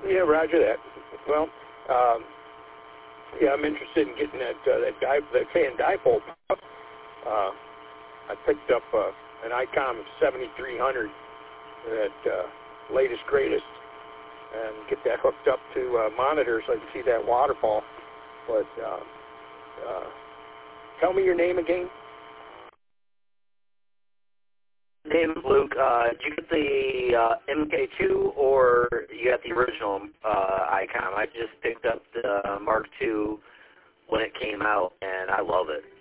Yeah, roger that. Well, yeah, I'm interested in getting that fan dipole. I picked up an ICOM 7300, that latest greatest, and get that hooked up to monitor so I can see that waterfall. But tell me your name again. Name is Luke. Did you get the MK2 or you got the original ICOM? I just picked up the Mark II when it came out, and I love it.